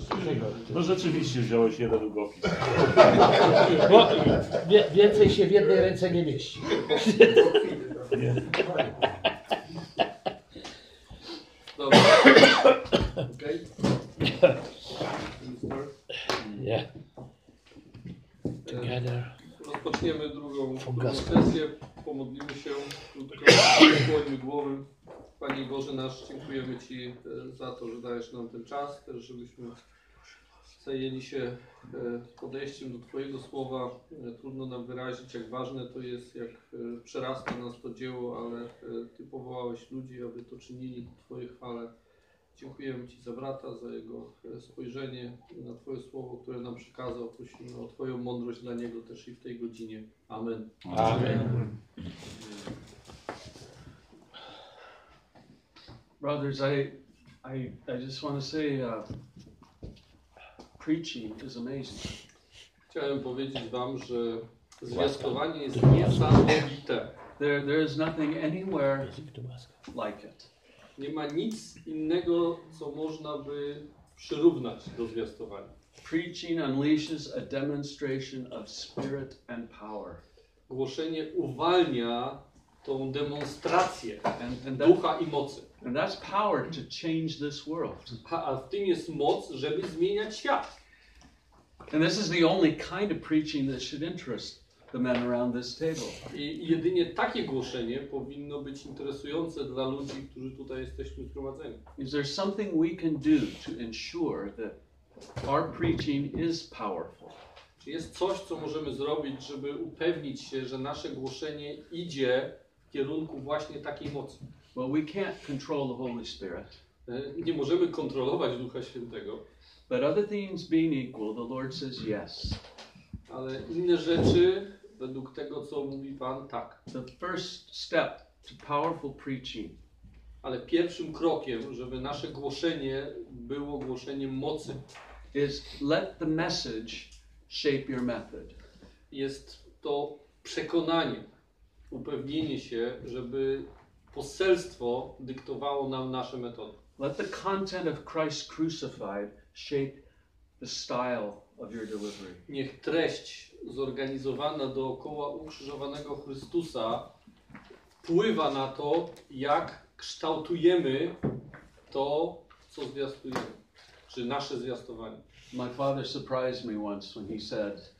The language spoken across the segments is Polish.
No rzeczywiście wziąłeś jeden długopis. Bo więcej się w jednej ręce nie mieści. Nie. Dobra. Okay. Yeah. Together. Rozpoczniemy drugą sesję. Pomodlimy się krótko, skłońmy głowy. Panie Boże nasz, dziękujemy Ci za to, że dajesz nam ten czas, też żebyśmy zajęli się podejściem do Twojego słowa. Trudno nam wyrazić, jak ważne to jest, jak przerasta nas to dzieło, ale Ty powołałeś ludzi, aby to czynili w Twojej chwale. Dziękujemy Ci za brata, za jego spojrzenie na Twoje słowo, które nam przekazał. Prosimy o Twoją mądrość dla niego też i w tej godzinie. Amen. Amen. Brothers, I just want to say, preaching is amazing. Chciałem powiedzieć Wam, że zwiastowanie jest niesamowite. There is nothing anywhere like it. Nie ma nic innego, co można by przyrównać do zwiastowania. Preaching unleashes a demonstration of spirit and power. Głoszenie uwalnia tą demonstrację And ducha i mocy. that's power to change this world. A w tym jest moc, żeby zmieniać świat. And this is the only kind of preaching that should interest the men around this table. I jedynie takie głoszenie powinno być interesujące dla ludzi, którzy tutaj jesteśmy zgromadzeni. Is there something we can do to ensure that our preaching is powerful? Czy jest coś, co możemy zrobić, żeby upewnić się, że nasze głoszenie idzie w kierunku właśnie takiej mocy? Well, we can't control the Holy Spirit. Nie możemy kontrolować Ducha Świętego. But other things being equal, the Lord says yes. Ale inne rzeczy, według tego, co mówi Pan, tak. The first step to powerful preaching Ale pierwszym krokiem, żeby nasze głoszenie było głoszeniem mocy, is let the message shape your method. jest to przekonanie, upewnienie się, żeby poselstwo dyktowało nam nasze metody. Let the content of Christ crucified shape the style of your delivery. Niech treść zorganizowana dookoła ukrzyżowanego Chrystusa wpływa na to, jak kształtujemy to, co zwiastujemy, czy nasze zwiastowanie. My father surprised me once when he said,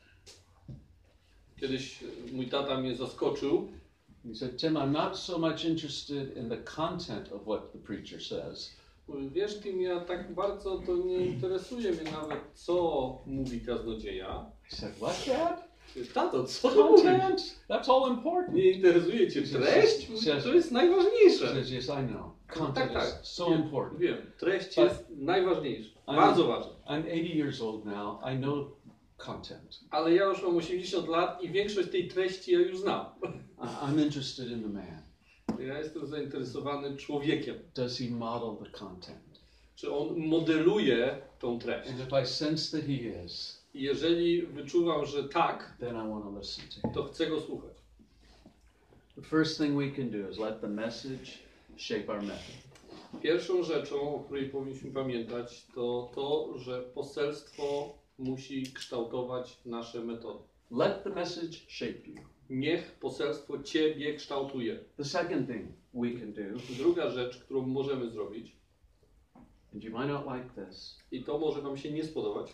Kiedyś mój tata mnie zaskoczył. he said, Tim, I'm not so much interested in the content of what the preacher says. Mówi, wiesz, Tim, ja tak bardzo to nie interesuje mnie nawet, co mówi kaznodzieja. I said, what, Dad? Tato, co to mówi? Content? That's all important. Nie interesuje cię treść? Mówi, to jest He najważniejsze. says, yes, I know. Content Tak. is so important. Wiem, treść jest najważniejsza, bardzo ważna. I'm 80 years old now. I know content. Ale ja już mam 80 lat i większość tej treści ja już znam. I'm interested in the man. Ja jestem zainteresowany człowiekiem. Does he model the content? Czy on modeluje tą treść? And if I sense that he is, I jeżeli wyczuwam, że tak, then I want to listen to him. to chcę go słuchać. The first thing we can do is let the message shape our method. Pierwszą rzeczą, o której powinniśmy pamiętać, to to, że poselstwo musi kształtować nasze metody. Let the message shape you. Niech poselstwo Ciebie kształtuje. The second thing we can do, Druga rzecz, którą możemy zrobić, and you might not like this, i to może Wam się nie spodobać,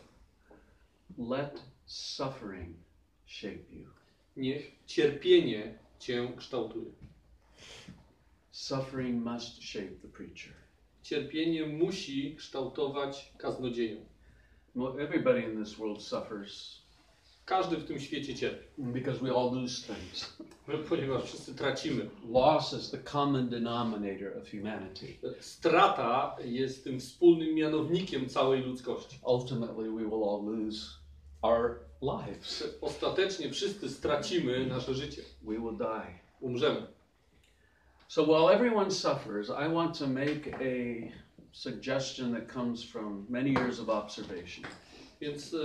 let suffering shape you. niech cierpienie Cię kształtuje. Suffering must shape the preacher. Cierpienie musi kształtować kaznodzieję. Well, everybody in this world suffers Każdy w tym świecie cierpi, because we all lose things. ponieważ wszyscy tracimy. Loss is the common denominator of humanity. Strata jest tym wspólnym mianownikiem całej ludzkości. Ultimately, we will all lose our lives. Ostatecznie wszyscy stracimy nasze życie. We will die. Umrzemy. So while everyone suffers, I want to make a suggestion that comes from many years of observation. Więc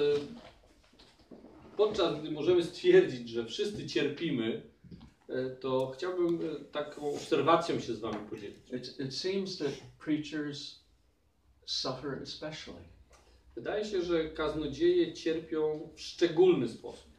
podczas gdy możemy stwierdzić, że wszyscy cierpimy, to chciałbym taką obserwacją się z Wami podzielić. It seems that preachers suffer especially. Wydaje się, że kaznodzieje cierpią w szczególny sposób.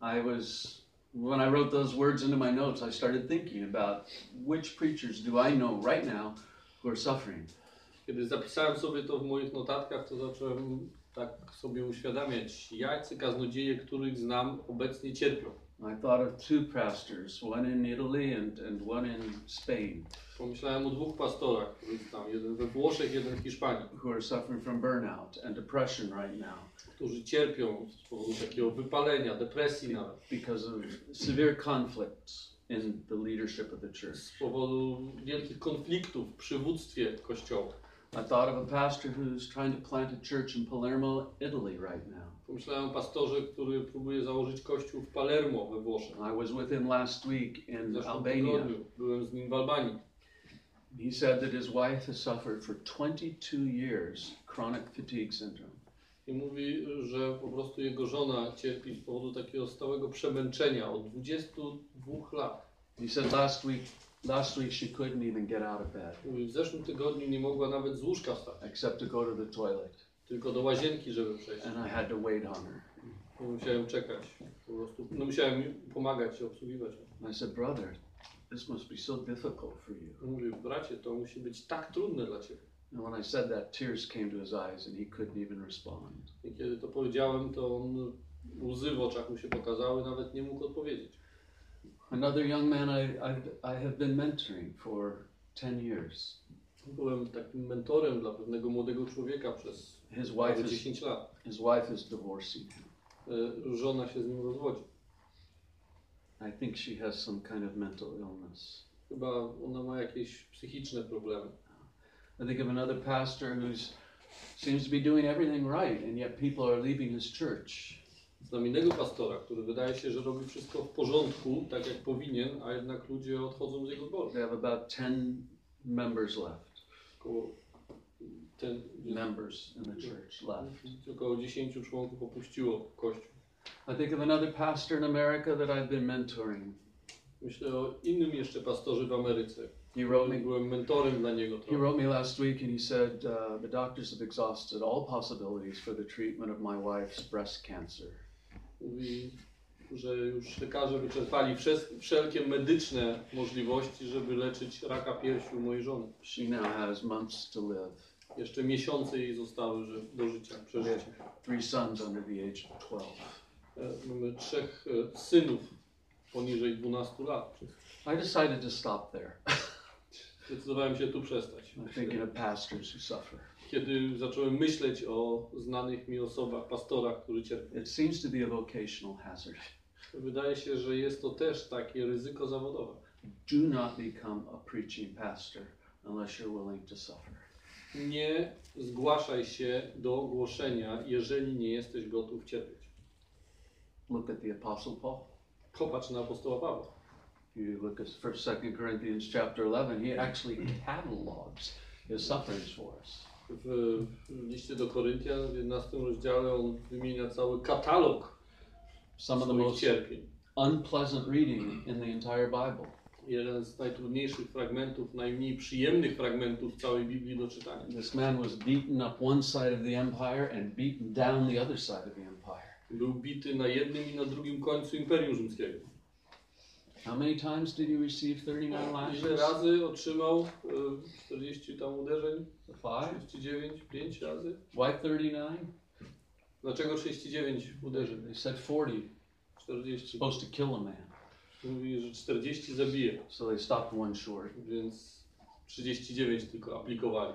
When I wrote those words into my notes, I started thinking about which preachers do I know right now who are suffering. Kiedy zapisałem sobie to w moich notatkach, to zacząłem tak sobie uświadamiać, jacy kaznodzieje, których znam, obecnie cierpią. I thought of two pastors, one in Italy and one in Spain, Pomyślałem o dwóch pastorach, których znam, jeden we Włoszech, jeden w Hiszpanii, who are suffering from burnout and depression right now którzy cierpią z powodu takiego wypalenia, depresji nawet, because of severe conflicts in the leadership of the church. z powodu wielkich konfliktów w przywództwie Kościoła. I thought of a pastor who's trying to plant a church in Palermo, Italy right now. Pomyślałem o pastorze, który próbuje założyć kościół w Palermo we Włoszech. I was with him last week W in zeszłym Albania. tygodniu byłem z nim w Albanii. He said that his wife has suffered for 22 years chronic fatigue syndrome. I mówi, że po prostu jego żona cierpi z powodu takiego stałego przemęczenia od 22 lat. He said last week she couldn't even get out of bed Mówi, w zeszłym tygodniu nie mogła nawet z łóżka wstać, except to go to the toilet, tylko do łazienki, żeby przejść. and I had to wait on her. I musiałem czekać, po prostu, musiałem pomagać i obsługiwać ją. I said, brother, this must be so difficult for you. Mówi, bracie, to musi być tak trudne dla ciebie. And when I said that, tears came to his eyes and he couldn't even respond. I kiedy to powiedziałem, to on, łzy w oczach mu się pokazały, nawet nie mógł odpowiedzieć. Another young man I have been mentoring for 10 years. Byłem takim mentorem dla pewnego młodego człowieka przez His prawie wife 10 lat. is divorcing him. Żona się z nim rozwodzi. I think she has some kind of mental illness. Chyba ona ma jakieś psychiczne problemy. I think of another pastor seems to be doing everything right, and yet people are leaving his church. Znam innego pastora, który wydaje się, że robi wszystko w porządku, tak jak powinien, a jednak ludzie odchodzą z jego zboru. They have about 10 members left. Około Members in the church left. Około 10 członków opuściło Kościół. I think of another pastor in America that I've been mentoring. Myślę o innym jeszcze pastorze w Ameryce. He wrote me. Byłem mentorem dla niego He trochę. wrote me last week and he said, the doctors have exhausted all possibilities for the treatment of my wife's breast cancer. Mówi, że już lekarze wyczerpali wszelkie medyczne możliwości, żeby leczyć raka piersi u mojej żony. She now has months to live. Jeszcze miesiące jej zostały do życia, przeżycia. 3 sons under the age of 12. Mamy 3 synów poniżej 12 lat. I decided to stop there. Zdecydowałem się tu przestać. I'm thinking of pastors who suffer. Kiedy zacząłem myśleć o znanych mi osobach, pastorach, którzy cierpią. It seems to be a vocational hazard. Wydaje się, że jest to też takie ryzyko zawodowe. Do not become a preaching pastor unless you're willing to suffer. Nie zgłaszaj się do głoszenia, jeżeli nie jesteś gotów cierpieć. Look at the Apostle Paul. Popatrz na apostoła Pawła. You look at 2 Corinthians chapter 11, he actually catalogs his sufferings for us. W liście do Koryntian w 11 rozdziale on wymienia cały katalog Some of the swoich most cierpień. unpleasant reading in the entire Bible. Jeden z najtrudniejszych fragmentów, najmniej przyjemnych fragmentów całej Biblii do czytania. This man was beaten up one side of the empire and beaten down the other side of the empire. Był bity na jednym i na drugim końcu Imperium Rzymskiego. How many times did he receive 39 Ile lashes? razy otrzymał 40 tam uderzeń? 5? 39? 5 razy? Why 39? Dlaczego 39 uderzeń? They said 40. 40. Supposed to kill a man. Mówi, że 40 zabije, So they stopped one short. więc 39 tylko aplikowali.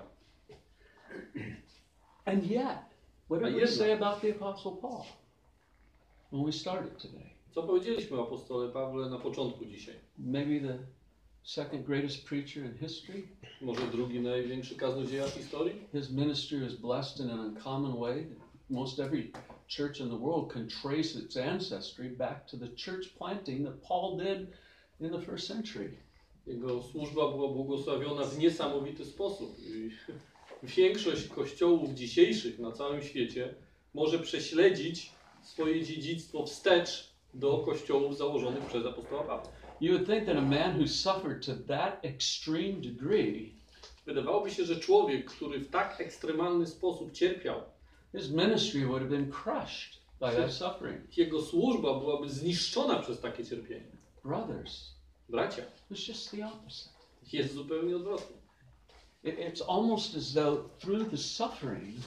And yet, what did we yet- say about the Apostle Paul when we started today? Co powiedzieliśmy o apostole Pawle na początku dzisiaj? Maybe the second greatest preacher in history. Może drugi największy kaznodzieja w historii? His ministry is blessed in an uncommon way. Most every church in the world can trace its ancestry back to the church planting that Paul did in the first century. Jego służba była błogosławiona w niesamowity sposób. I większość kościołów dzisiejszych na całym świecie może prześledzić swoje dziedzictwo wstecz do kościołów założonych przez apostoła Pawła. You would think that a man who suffered to that extreme degree Wydawałoby się, że człowiek, który w tak ekstremalny sposób cierpiał, His ministry would have been crushed by that suffering. Jego służba byłaby zniszczona przez takie cierpienie. Brothers, Bracia, it's just the opposite. jest zupełnie odwrotnie. It's almost as though through the suffering,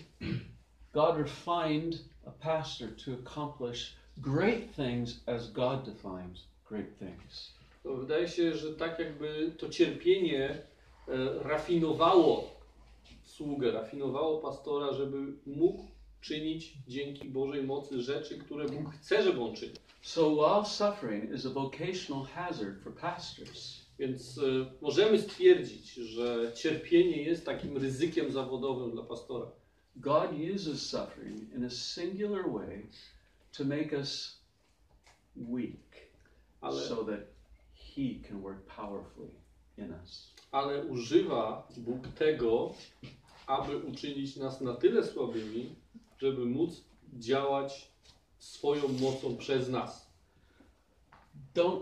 God refined a pastor to accomplish great things as God defines great things. To wydaje się, że tak jakby to cierpienie rafinowało sługę, rafinowało pastora, żeby mógł czynić dzięki Bożej mocy rzeczy, które Bóg chce, żeby on czynił. So while suffering is a vocational hazard for pastors, Więc możemy stwierdzić, że cierpienie jest takim ryzykiem zawodowym dla pastora. God uses suffering in a singular way to make us weak, so that He can work powerfully in us. Ale używa Bóg tego, aby uczynić nas na tyle słabymi, żeby móc działać swoją mocą przez nas. Don't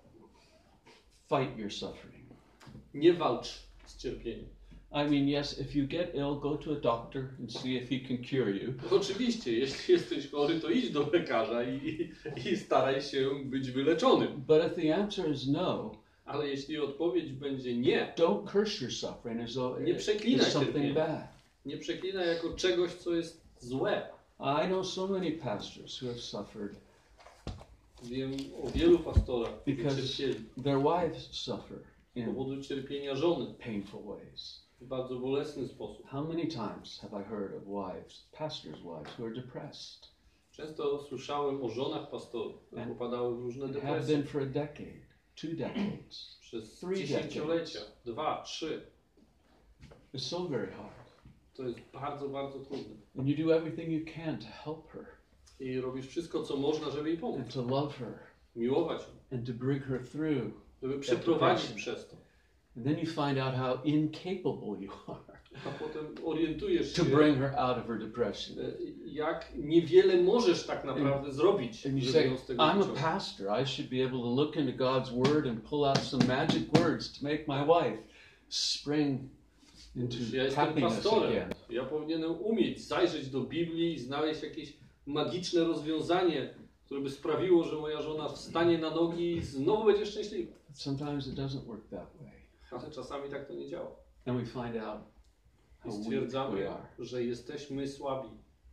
fight your suffering. Nie walcz z cierpieniem. I mean, yes, if you get ill, go to a doctor and see if he can cure you. Oczywiście, jeśli jesteś chory, to idź do lekarza i staraj się być wyleczonym. But if the answer is no, Ale jeśli odpowiedź będzie nie, don't curse your suffering as though Nie przeklinaj it's something cierpienia. bad. nie przeklinaj jako czegoś, co jest złe. I know so many pastors who have suffered Wiem o wielu pastorach, którzy because cierpieli their wives suffer z in powodu cierpienia żony painful ways. w bardzo bolesny sposób. How many times have I heard of wives, pastors' wives, who are depressed Często słyszałem o żonach pastorów, które popadały w różne and have depresje been for a decade, 2 decades? przez 3 dziesięciolecia, 2, 3. It's so very hard. To jest bardzo, bardzo trudne. And you do everything you can to help her I robisz wszystko, co można, żeby jej pomóc. and to love her Miłować ją, and to bring her through. żeby przeprowadzić depression. przez to. And then you find out how incapable you are A potem orientujesz to się, bring her out of her depression. jak niewiele możesz tak naprawdę zrobić, And you żeby say, ją z tego I'm a wyciągnąć. pastor. I should be able to look into God's word and pull out some magic words to make my wife spring into Ja jestem happiness pastorem. again. Ja powinienem umieć zajrzeć do Biblii i znaleźć jakieś magiczne rozwiązanie, które by sprawiło, że moja żona wstanie na nogi i znowu będzie szczęśliwa. Sometimes it doesn't work that way. Ale czasami tak to nie działa. And we find out I how weak stwierdzamy, we are. że jesteśmy słabi.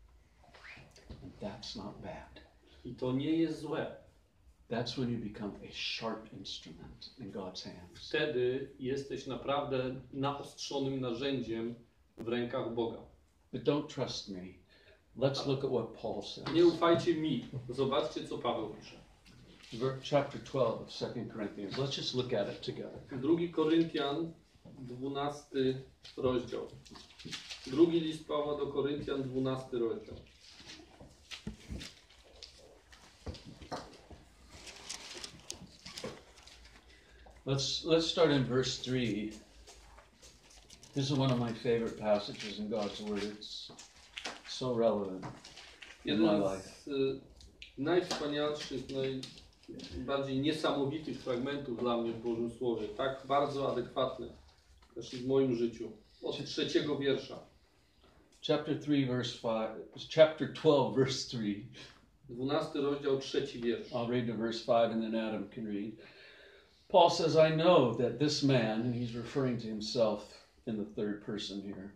And that's not bad. I to nie jest złe. That's when you become a sharp instrument in God's hands. Wtedy jesteś naprawdę naostrzonym narzędziem w rękach Boga. But don't trust me. Let's look at what Paul says. Nie ufajcie mi. Zobaczcie, co Paweł pisze. Chapter 12 of 2 Corinthians. Let's just look at it together. 2 Koryntian, 12 rozdział. Drugi list Pawła do Koryntian, 12 rozdział. Let's start in verse 3. This is one of my favorite passages in God's Word. It's so relevant in my Jeden life. z najwspanialszych, najbardziej niesamowitych fragmentów dla mnie w Bożym Słowie. Tak bardzo adekwatny też i w moim życiu. Od 3 wiersza. Chapter 12, verse 3. 12 rozdział, 3 wiersz. I'll read to verse 5 and then Adam can read. Paul says, I know that this man, and he's referring to himself in the third person here.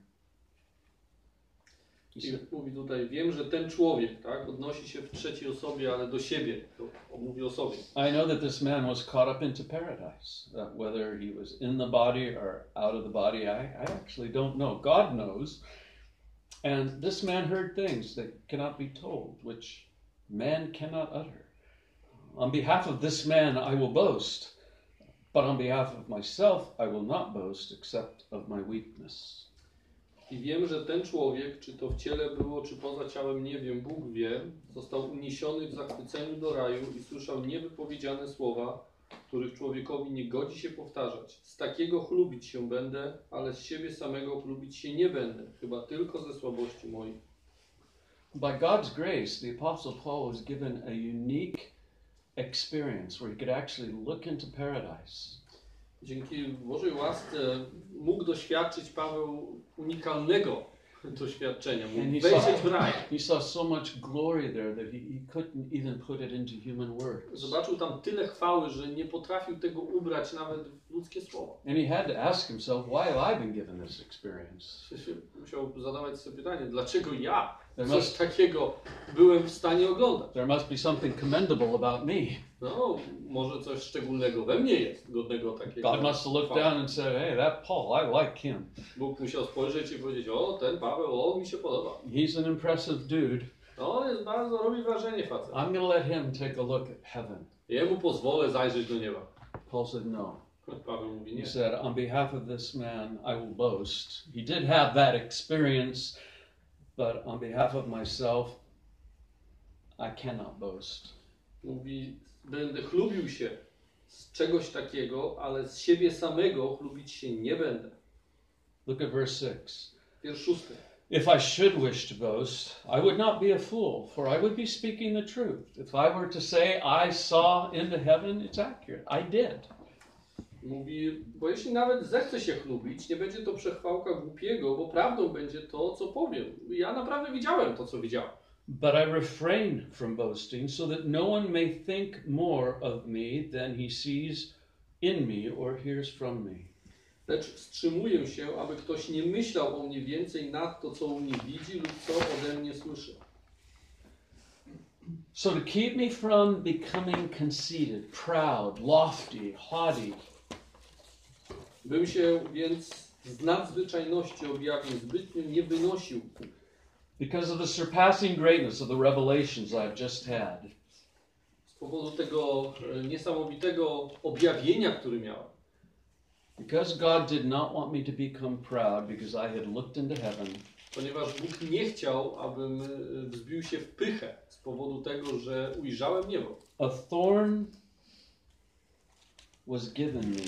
He I said, mówi tutaj, wiem, że ten człowiek, tak, odnosi się w trzeciej osobie, ale do siebie, to mówi o sobie. I know that this man was caught up into paradise. Whether he was in the body or out of the body, I actually don't know. God knows. And this man heard things that cannot be told, which man cannot utter. On behalf of this man I will boast, but on behalf of myself I will not boast except of my weakness. I wiem, że ten człowiek, czy to w ciele było, czy poza ciałem, nie wiem, Bóg wie, został uniesiony w zachwyceniu do raju i słyszał niewypowiedziane słowa, których człowiekowi nie godzi się powtarzać. Z takiego chlubić się będę, ale z siebie samego chlubić się nie będę, chyba tylko ze słabości moich. By God's grace, the Apostle Paul was given a unique experience where he could actually look into paradise. Dzięki Bożej łasce mógł doświadczyć Paweł unikalnego doświadczenia. And Mógł he wejrzeć w raj. he saw so much glory there that he couldn't even put it into human words. Zobaczył tam tyle chwały, że nie potrafił tego ubrać nawet w ludzkie słowa. And he had to ask himself, why have I been given this experience? Musiał zadawać sobie pytanie, dlaczego ja There coś must, takiego byłem w stanie oglądać? there must be something commendable about me. No, może coś szczególnego we mnie jest, godnego takiego. God must have looked chwały. down and said, hey, that Paul, I like him. Bóg musiał spojrzeć i powiedzieć, o, ten Paweł, on mi się podoba. He's an impressive dude. No, on jest bardzo, robi wrażenie facet. I'm going to let him take a look at heaven. Jemu pozwolę zajrzeć do nieba. Paul said, no. Paweł mówi, He nie. said, on behalf of this man, I will boast. He did have that experience, but on behalf of myself, I cannot boast. Mówi, będę chlubił się z czegoś takiego, ale z siebie samego chlubić się nie będę. Look at verse 6. Wiersz 6. If I should wish to boast, I would not be a fool, for I would be speaking the truth. If I were to say I saw into heaven, it's accurate. I did. Mówi, bo jeśli nawet zechce się chlubić, nie będzie to przechwałka głupiego, bo prawdą będzie to, co powiem. Ja naprawdę widziałem to, co widziałem. But I refrain from boasting, so that no one may think more of me than he sees in me or hears from me. Lecz wstrzymuję się, aby ktoś nie myślał o mnie więcej nad to, co u mnie widzi lub co ode mnie słyszy. So to keep me from becoming conceited, proud, lofty, haughty, Bym się więc z nadzwyczajności objawień zbytnio nie wynosił, because of the surpassing greatness of the revelations I've just had. z powodu tego niesamowitego objawienia, który miałem. Because God did not want me to become proud, because I had looked into heaven, Ponieważ Bóg nie chciał, abym wzbił się w pychę z powodu tego, że ujrzałem niebo. a thorn was given me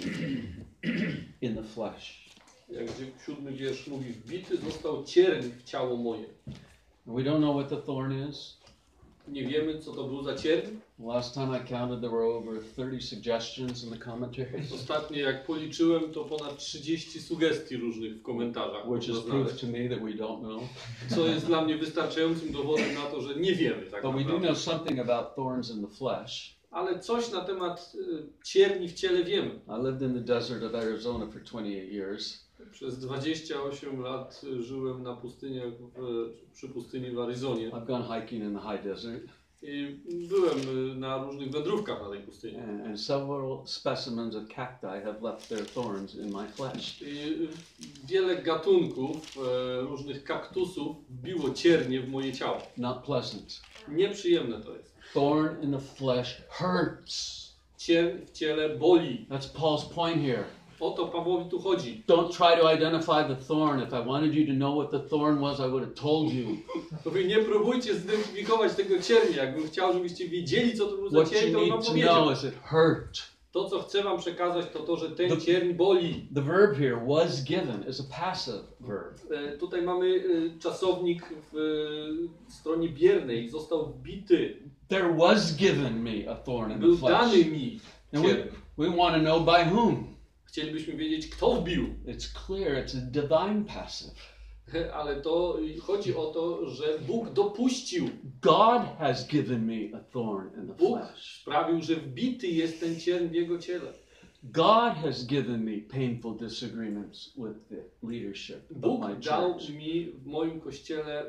in the flesh. Jak 7 wiersz mówi, wbity został cierń w ciało moje. We don't know what the thorn is. Nie wiemy, co to był za cierń. Last time I counted, there were over 30 suggestions in the commentaries, Ostatnio, jak policzyłem, to ponad 30 sugestii różnych w komentarzach. which można is proof znaleźć. to me that we don't know. Co jest dla mnie wystarczającym dowodem na to, że nie wiemy tak But we do naprawdę. know something about thorns in the flesh. Ale coś na temat cierni w ciele wiemy. I lived in the desert of Arizona for 28 years. Przez 28 lat żyłem na pustyniach przy pustyni w Arizonie. I've gone hiking in the high desert, I byłem na różnych wędrówkach na tej pustyni. and several specimens of cacti have left their thorns in my flesh. I wiele gatunków różnych kaktusów wbiło ciernie w moje ciało. Not pleasant. Nieprzyjemne to jest. Thorn in the flesh hurts. Cierń w ciele boli. That's Paul's point here. O to Pawłowi tu chodzi. Don't try to identify the thorn. If I wanted you to know what the thorn was, I would have told you. Wy nie próbujcie zidentyfikować tego ciernia. Jakbym chciał, żebyście wiedzieli, co to był za What cierń, you to bym wam need to powiedział. know is it hurt. To, co chcę wam przekazać, to to, że ten cierń boli. The verb here, was given, is a passive verb. Tutaj mamy czasownik w stronie biernej. Został wbity. There was given me a thorn in the Był dany flesh. mi And cierń. we want to know by whom. Chcielibyśmy wiedzieć, kto wbił. It's clear, it's a divine passive. Ale to chodzi o to, że Bóg dopuścił. God has given me a thorn in the Bóg flesh. sprawił, że wbity jest ten cierń w jego ciele. God has given me painful disagreements with the leadership Bóg of my dał church. mi w moim kościele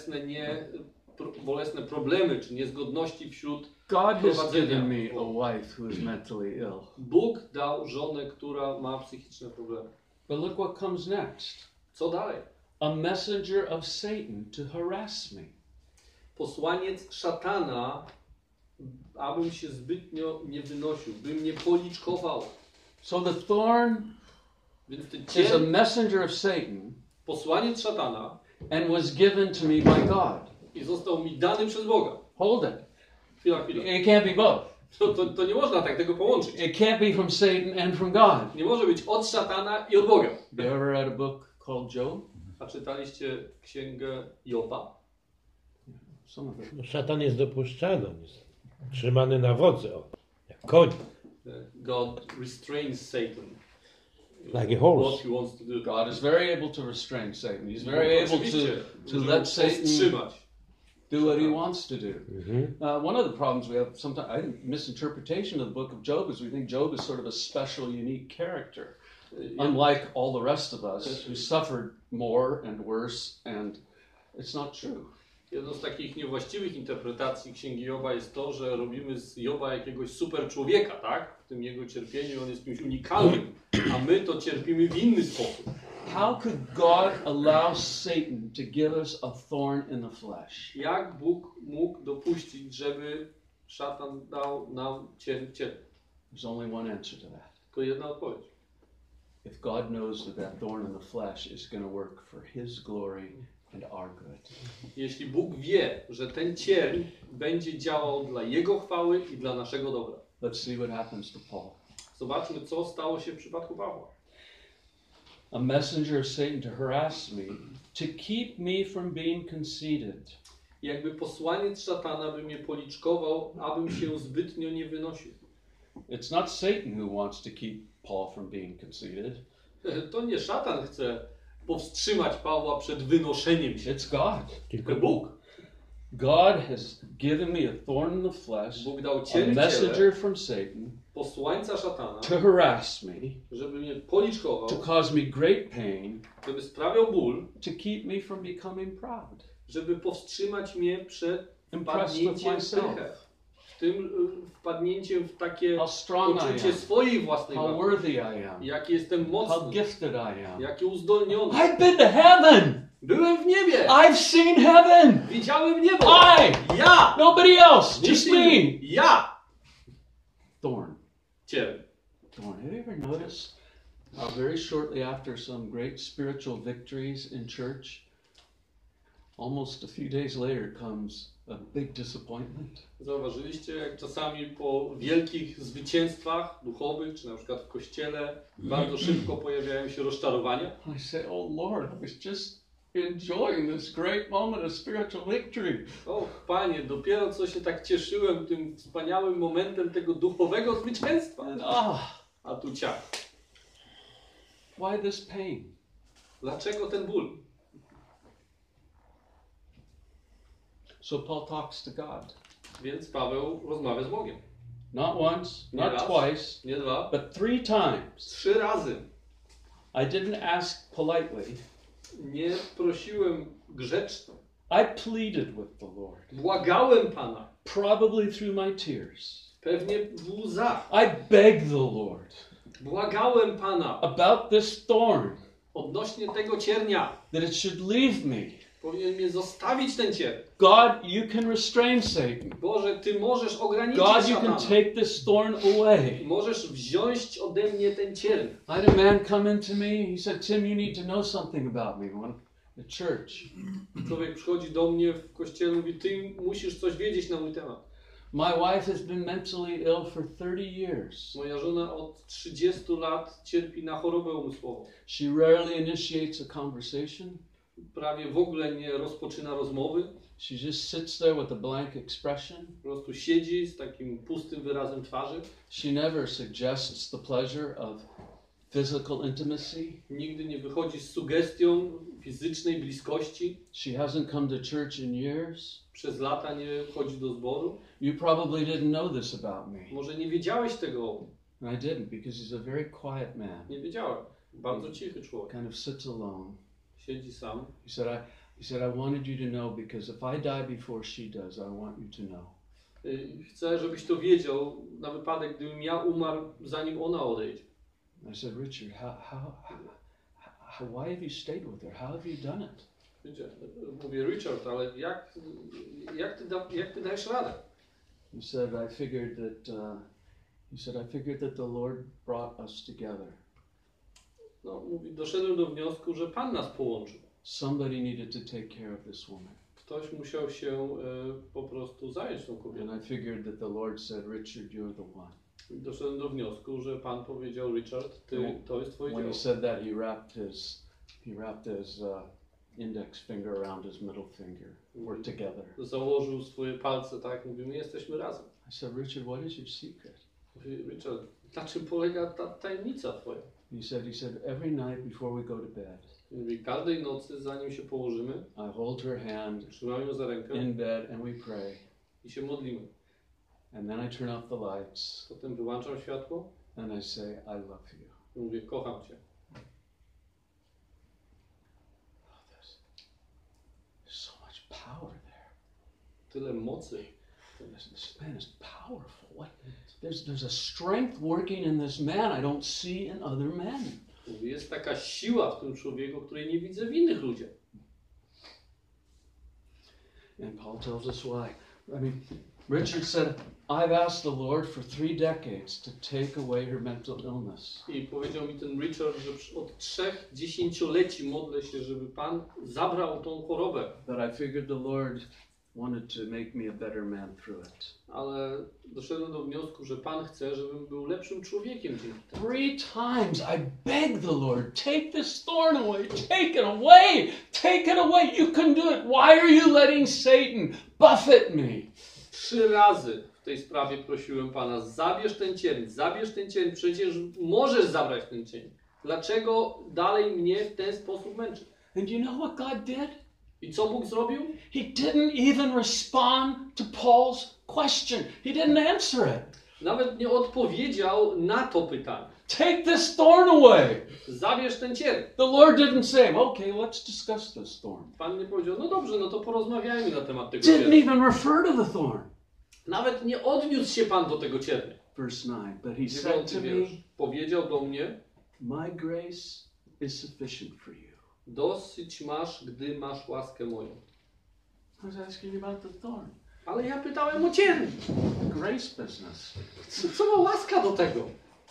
bolesne problemy czy niezgodności wśród God has prowadzenia. given me a wife who is mentally ill. Bóg dał żonę, która ma psychiczne problemy. But look what comes next. Co dalej? A messenger of Satan to harass me. Posłaniec szatana, abym się zbytnio nie wynosił, by mnie policzkował. So the thorn Więc ten is a cierń, messenger of Satan posłaniec szatana and was given to me by God. i został mi dany przez Boga. Hold it. Chwila. It can't be both. To nie można tak tego połączyć. It can't be from Satan and from God. Nie może być od szatana i od Boga. You ever read a book called Job? A czytaliście księgę Joba? Some of it. No, szatan jest dopuszczany, on jest trzymany na wodze, jak koń. God restrains Satan. Like a horse. what he wants to do. God is very able to restrain Satan. He's very able Oczywiście, to żeby let Satan powstrzymać. do what he wants to do. Mhm. One of the problems we have sometimes, I think, misinterpretation of the book of Job is we think Job is sort of a special, unique character, unlike all the rest of us who suffered more and worse, and it's not true. Jedną z takich niewłaściwych interpretacji Księgi Joba jest to, że robimy z Joba jakiegoś super człowieka, tak? W tym jego cierpieniu on jest kimś unikalnym, a my to cierpimy w inny sposób. How could God allow Satan to give us a thorn in the flesh? Jak Bóg mógł dopuścić, żeby szatan dał nam cierpienie? There's only one answer to that. Tylko jedna odpowiedź. If God knows that that thorn in the flesh is going to work for His glory and our good. Jeśli Bóg wie, że ten cierń będzie działał dla Jego chwały i dla naszego dobra. Let's see what happens to Paul. Zobaczmy, co stało się w przypadku Pawła. A messenger of Satan to harass me, to keep me from being conceited. Jakby posłaniec szatana by mnie policzkował, abym się zbytnio nie wynosił. It's not Satan who wants to keep Paul from being conceited. To nie szatan chce powstrzymać Pawła przed wynoszeniem się. It's God. Tylko Bóg. God has given me a thorn in the flesh, Bóg dał a cień w ciele, messenger from Satan posłańca szatana, to harass me, żeby mnie policzkował, to cause me great pain, żeby sprawiał ból, to keep me from becoming proud, żeby powstrzymać mnie przed impressed with wpadnięciem w myself, pychę. Wpadnięciem w takie how strong I poczucie am, swojej własnej how wartości. worthy I am, Jaki jestem how mocny, gifted I am. jaki uzdolniony. I've been to heaven. Byłem w niebie! I've seen heaven. Widziałem niebo! Ja! Nobody else, just Nikt inny. me. Ja! Thorn. Cierń. Thorn. Have you ever noticed how very shortly after some great spiritual victories in church, almost a few days later comes a big disappointment? Zauważyliście, jak czasami po wielkich zwycięstwach duchowych, czy na przykład w kościele, bardzo szybko pojawiają się rozczarowania? I say, oh Lord, I was just enjoying this great moment of spiritual victory. O Panie, dopiero co się tak cieszyłem tym wspaniałym momentem tego duchowego zwycięstwa. And A tu ciach. why this pain? Dlaczego ten ból? So Paul talks to God. Więc Paweł rozmawia z Bogiem. Not once, Nie not raz, twice, nie dwa, but 3 times. 3 razy. I didn't ask politely. Nie prosiłem grzecznie. I pleaded with the Lord, Błagałem Pana. probably through my tears. Pewnie w łzach. I begged the Lord Błagałem Pana about this thorn, odnośnie tego ciernia. that it should leave me. Powinien mnie zostawić ten cierń. God, you can restrain Satan. Boże, Ty możesz ograniczyć God, you can szatana. take this thorn away. Możesz wziąć ode mnie ten cierń. I had a man come into me. He said, Tim, you need to know something about me. When the church. Człowiek przychodzi do mnie w kościele i mówi, Ty musisz coś wiedzieć na mój temat. My wife has been mentally ill for 30 years. Moja żona od 30 lat cierpi na chorobę umysłową. She rarely initiates a conversation. Prawie w ogóle nie rozpoczyna rozmowy. She just sits there with a blank expression. Po prostu siedzi z takim pustym wyrazem twarzy. She never suggests the pleasure of physical intimacy. Nigdy nie wychodzi z sugestią fizycznej bliskości. She hasn't come to church in years. Przez lata nie chodzi do zboru. You probably didn't know this about me. Może nie wiedziałeś tego o mnie. And I didn't, because he's a very quiet man. Nie wiedziałem. Bardzo cichy człowiek. Kind of sits alone. Siedzi sam. He said, I wanted you to know, because if I die before she does, I want you to know. Chcę, żebyś to wiedział na wypadek, gdybym ja umarł, zanim ona odejdzie. I said, Richard, why have you stayed with her? How have you done it? Mówię, Richard, ale jak ty dajesz radę? He said, I figured that the Lord brought us together. No, mówi, doszedłem do wniosku, że Pan nas połączył. Somebody needed to take care of this woman. Ktoś musiał się po prostu zająć tą kobietą. And I figured that the Lord said, Richard, you're the one. Doszedłem do wniosku, że Pan powiedział, Richard, to jest twoje When dzieło. he said that, he wrapped his index finger around his middle finger. We're together. Założył swoje palce, tak, mówi, my jesteśmy razem. I said, Richard, what is your secret? Mówi, Richard, na czym polega ta tajemnica twoja? He said, every night before we go to bed, Mówi, każdej nocy, zanim się położymy, I hold her hand trzymamy ją za rękę in bed and we pray. i się modlimy. And then I turn off the lights Potem wyłączam światło and I say, I love you. i mówię, kocham Cię. There's so much power there. Tyle mocy. This man is powerful. There's a strength working in this man I don't see in other men. Mówi, jest taka siła w tym człowieku, której nie widzę w innych ludziach. And Paul tells us why. I mean, Richard said, I've asked the Lord for 3 decades to take away her mental illness. I powiedział mi ten Richard, że od 3 dziesięcioleci modlę się, żeby Pan zabrał tą chorobę. But I figured the Lord wanted to make me a better man through it. Ale doszedłem do wniosku, że Pan chce, żebym był lepszym człowiekiem dzięki temu. 3 times I begged the Lord, take this thorn away, take it away, take it away. You can do it. Why are you letting Satan buffet me? 3 razy w tej sprawie prosiłem Pana, zabierz ten cień, przecież możesz zabrać ten cień. Dlaczego dalej mnie w ten sposób męczy? And you know what God did? I co Bóg zrobił? He didn't even respond to Paul's question. He didn't answer it. Nawet nie odpowiedział na to pytanie. Take this thorn away. Zabierz ten cień. The Lord didn't say, okay, let's discuss this thorn. Pan nie powiedział, no dobrze, no to porozmawiajmy na temat tego Didn't ciernia. even refer to the thorn. Nawet nie odniósł się Pan do tego ciernia. Verse 9, but he said 9 to me, wiersz. Powiedział do mnie, my grace is sufficient for you. dosyć masz, gdy masz łaskę moją. I was asking you about the thorn. Ale ja pytałem o cierń. Grace business. Co ma łaska do tego?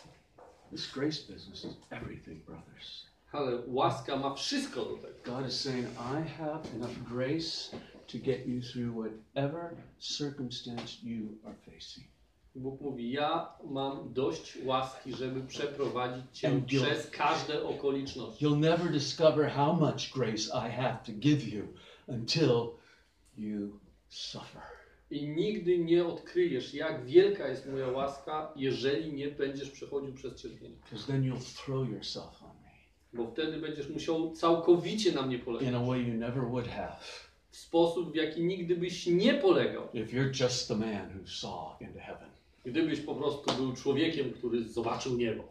This grace business is everything, brothers. Ale łaska ma wszystko do tego. God is saying, I have enough grace to get you through whatever circumstance you are facing. Bóg mówi, ja mam dość łaski, żeby przeprowadzić Cię And you'll- przez każde okoliczności. You'll never discover how much grace I have to give you until you suffer. I nigdy nie odkryjesz, jak wielka jest moja łaska, jeżeli nie będziesz przechodził przez cierpienie. Because then you'll throw yourself on me Bo wtedy będziesz musiał całkowicie na mnie in polegać. a way you never would have W sposób, w jaki nigdy byś nie polegał. if you're just the man who saw into heaven. Gdybyś po prostu był człowiekiem, który zobaczył niebo.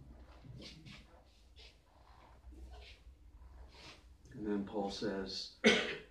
And then Paul says,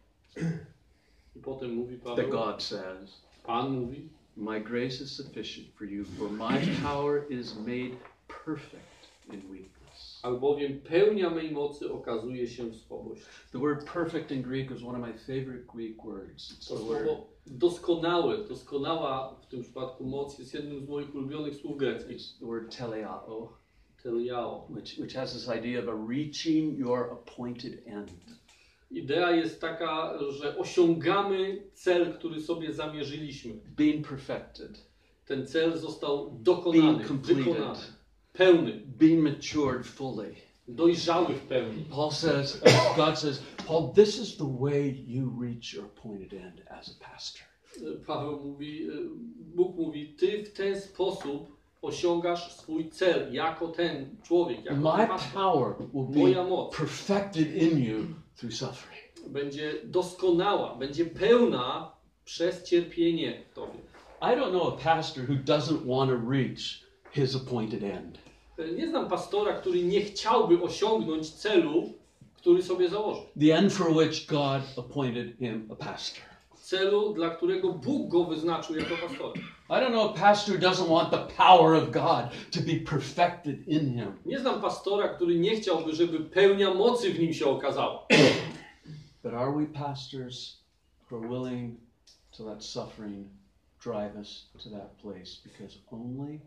I potem mówi that Paweł, God says, Pan mówi, my grace is sufficient for you, for my power is made perfect in weakness. albowiem pełnia mej mocy okazuje się w słabości. The word perfect in Greek is one of my favorite Greek words. It's To the word, słowo doskonała w tym przypadku moc jest jednym z moich ulubionych słów greckich. it's the word teleao, Teliao. which has this idea of a reaching your appointed end. Idea jest taka, że osiągamy cel, który sobie zamierzyliśmy. Being perfected, Ten cel został dokonany, Being completed. wykonany, pełny, being matured fully. dojrzały w pełni. Paul says, God says, Paul, this is the way you reach your appointed end as a pastor. Paweł mówi, Bóg mówi, ty w ten sposób osiągasz swój cel jako ten człowiek, jako My ten pastor. power will Moja be moc perfected in you through suffering. będzie doskonała, będzie pełna przez cierpienie w tobie. I don't know a pastor who doesn't want to reach his appointed end. Nie znam pastora, który nie chciałby osiągnąć celu, który sobie założył. The end for which God appointed him a pastor. Celu, dla którego Bóg go wyznaczył jako pastora. I don't know a pastor who doesn't want the power of God to be perfected in him. Nie znam pastora, który nie chciałby, żeby pełnia mocy w nim się okazała. But are we pastors who are willing to let suffering drive us to that place? Because only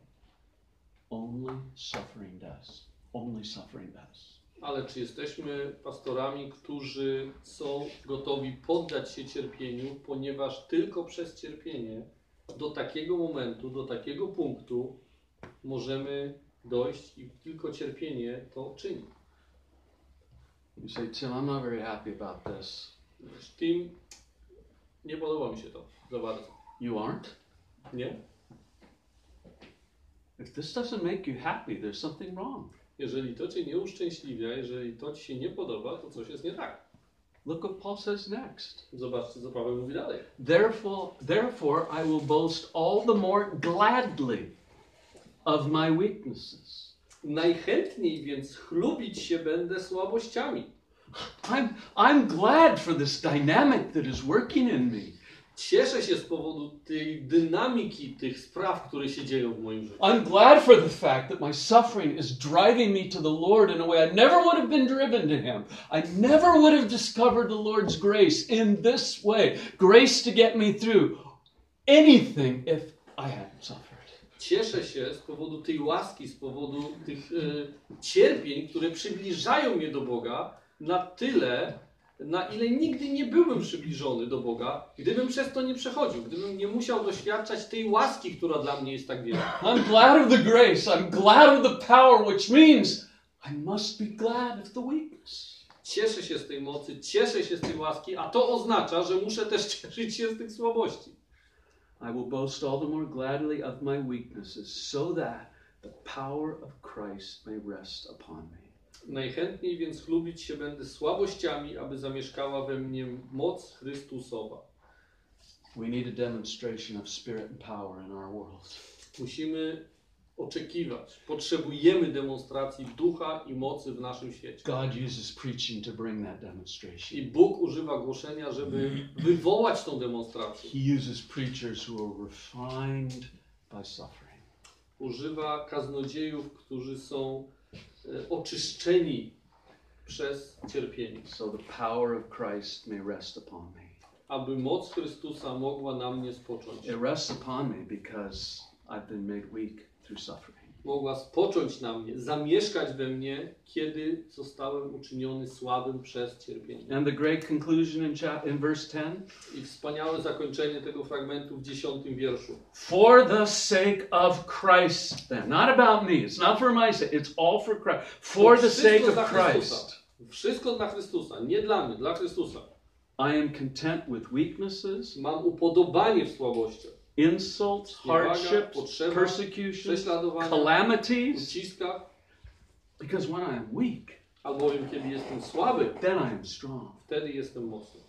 suffering does. Only suffering does. Ale czy jesteśmy pastorami, którzy są gotowi poddać się cierpieniu, ponieważ tylko przez cierpienie do takiego momentu, do takiego punktu możemy dojść i tylko cierpienie to czyni. You say, Tim, I'm not very happy about this. Tim, nie podoba mi się to za bardzo. You aren't? Nie? If this doesn't make you happy, there's something wrong. Jeżeli to cię nie uszczęśliwia, jeżeli to ci się nie podoba, to coś jest nie tak. Look what Paul says next. Zobaczcie, co Paweł mówi dalej. Therefore I will boast all the more gladly of my weaknesses. Najchętniej więc chlubić się będę słabościami. I'm glad for this dynamic that is working in me. Cieszę się z powodu tej dynamiki, tych spraw, które się dzieją w moim życiu. I'm glad for the fact that my suffering is driving me to the Lord in a way I never would have been driven to Him. I never would have discovered the Lord's grace in this way. Grace to get me through anything if I hadn't suffered. Cieszę się z powodu tej łaski, z powodu tych cierpień, które przybliżają mnie do Boga na tyle, na ile nigdy nie byłbym przybliżony do Boga, gdybym przez to nie przechodził, gdybym nie musiał doświadczać tej łaski, która dla mnie jest tak wielka. I'm glad of the grace. I'm glad of the power, which means I must be glad of the weakness. Cieszę się z tej mocy, cieszę się z tej łaski, a to oznacza, że muszę też cieszyć się z tych słabości. I will boast all the more gladly of my weaknesses, so that the power of Christ may rest upon me. Najchętniej więc chlubić się będę słabościami, aby zamieszkała we mnie moc Chrystusowa. We need a demonstration of spirit and power in our world. Musimy oczekiwać, potrzebujemy demonstracji ducha i mocy w naszym świecie. God uses preaching to bring that I demonstration. Bóg używa głoszenia, żeby wywołać tą demonstrację. He uses preachers who are refined by suffering. Używa kaznodziejów, którzy są oczyszczeni przez cierpienie, So the power of Christ may rest upon me. aby moc Chrystusa mogła na mnie spocząć. It rests upon me because I've been made weak through suffering. Mogła spocząć na mnie, zamieszkać we mnie, kiedy zostałem uczyniony słabym przez cierpienie. And the great conclusion in verse 10. I wspaniałe zakończenie tego fragmentu w 10 wierszu. For the sake of Christ, then. Not about me. It's not for my sake. It's all for Christ. For the sake of Christ. Wszystko dla Chrystusa, nie dla mnie, dla Chrystusa. I am content with weaknesses, Mam upodobanie w słabościach, insults, hardships, persecutions, prześladowania, calamities. uciskach, Because when I am weak, albowiem kiedy jestem słaby, then I am strong. wtedy jestem mocny.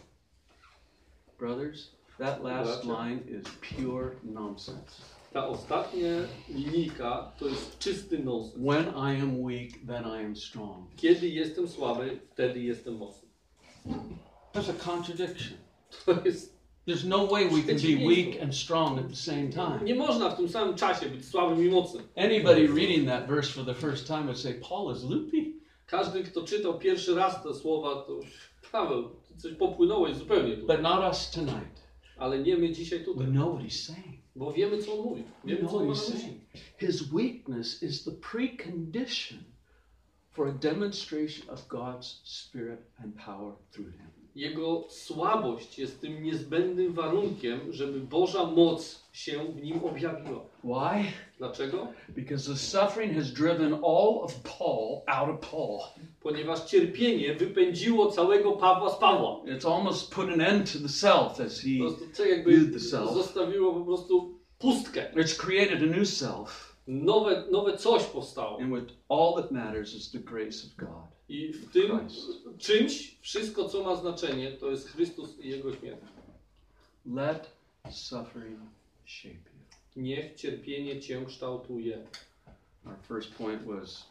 Brothers, that last line is pure nonsense. Ta ostatnia linijka to jest czysty nonsens. When I am weak, then I am strong. Kiedy jestem słaby, wtedy jestem mocny. That's a contradiction. To jest... There's no way we can be weak and strong at the same time. Nie można w tym samym czasie być słabym i mocnym. Anybody reading that verse for the first time would say, Paul is loopy. Każdy, kto czytał pierwszy raz te słowa, to Paweł, ty coś popłynąłeś zupełnie tutaj. But not us tonight. Ale nie my dzisiaj We tutaj, know what he's saying. bo wiemy, co on mówi. We Wiemy, know co on what ma he's na myśli. saying. His weakness is the precondition for a demonstration of God's spirit and power through him. Jego słabość jest tym niezbędnym warunkiem, żeby Boża moc się w nim objawiła. Why? Dlaczego? Because the suffering has driven all of Paul out of Paul. Ponieważ cierpienie wypędziło całego Pawła z Pawła. It's almost put an end to the self as he Po prostu to jakby viewed the self. zostawiło po prostu pustkę. It's created a new self Nowe coś powstało. in which all that matters is the grace of God. I w tym Christ. czymś, wszystko co ma znaczenie, to jest Chrystus i Jego śmierć. Let suffering shape you. Niech cierpienie Cię kształtuje. Our first point was